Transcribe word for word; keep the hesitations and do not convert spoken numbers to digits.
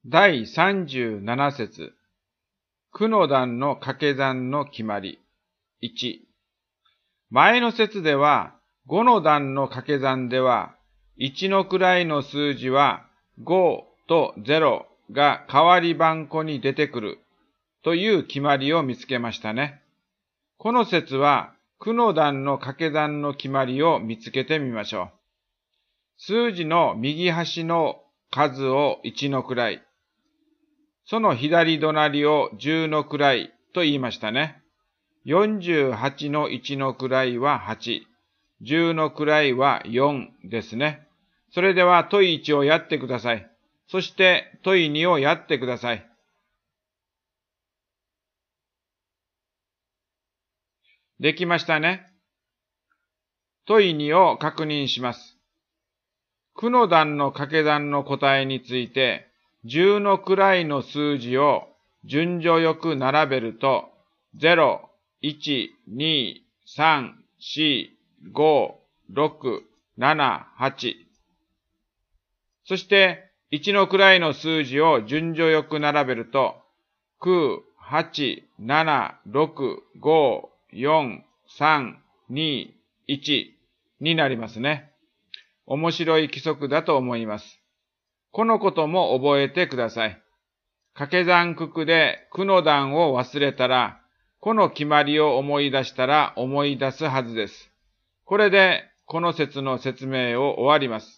だいさんじゅうなな節。九の段の掛け算の決まり。いち。前の節では、五の段の掛け算では、いちの位の数字はごとゼロが代わり番号に出てくるという決まりを見つけましたね。この節は、九の段の掛け算の決まりを見つけてみましょう。数字の右端の数をいちの位、その左隣をじゅうの位と言いましたね。よんじゅうはちのいちの位ははち、じゅうの位はよんですね。それでは問いちをやってください。そして問いにをやってください。できましたね。問いにを確認します。九の段の掛け算の答えについて、じゅうの位の数字を順序よく並べると、ゼロ、いち、に、さん、よん、ご、ろく、なな、はち。そして、いちの位の数字を順序よく並べると、きゅう、はち、なな、ろく、ご、よん、さん、に、いちになりますね。面白い規則だと思います。このことも覚えてください。掛け算九九で九の段を忘れたら、この決まりを思い出したら思い出すはずです。これでこの節の説明を終わります。